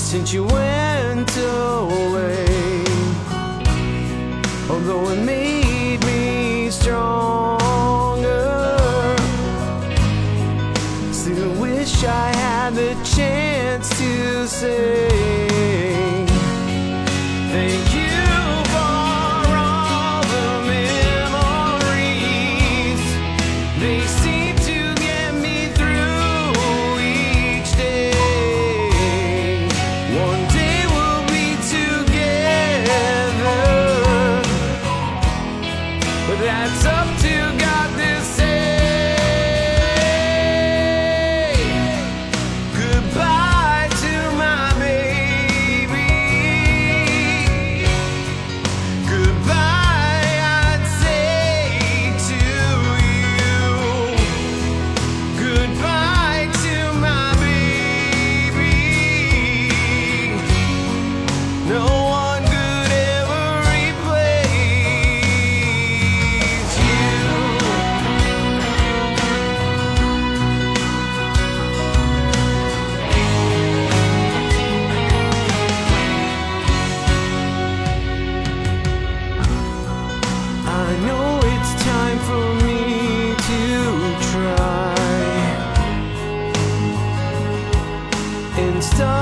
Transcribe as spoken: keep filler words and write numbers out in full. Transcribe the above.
since you went away. Although it made me stronger, still wish I had the chance to say thank you. That's up to God to say goodbye to my baby. Goodbye, I'd say to you. Goodbye to my baby. No one could ever replace. I know it's time for me to try and start